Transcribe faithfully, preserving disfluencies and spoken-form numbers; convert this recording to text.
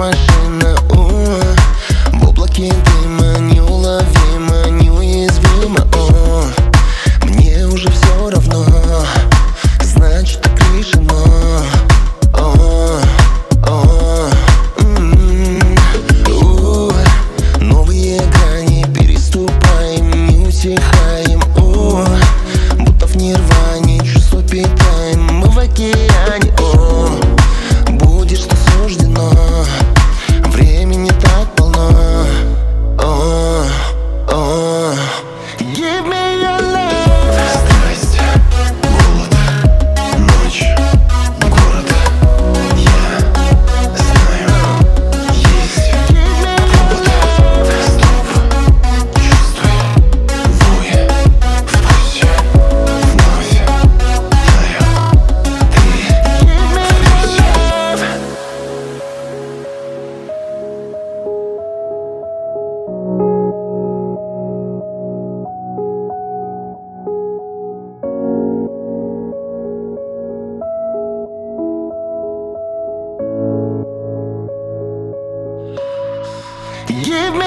машина, о, в облаке дыма, неуловимо, неуязвимо, о, мне уже все равно, значит так решено, о, о, м-м, у, новые грани переступаем, не утихаем, о, будто в нирване чувства питаем мы в океане, о, будет что суждено, времени так полно, о, о, give me your love. Страсть, голод, ночь, город. Я знаю, есть повод. Стоп, чувствуй, вой, в пульсе, вновь таю. Ты в плюсе. Give me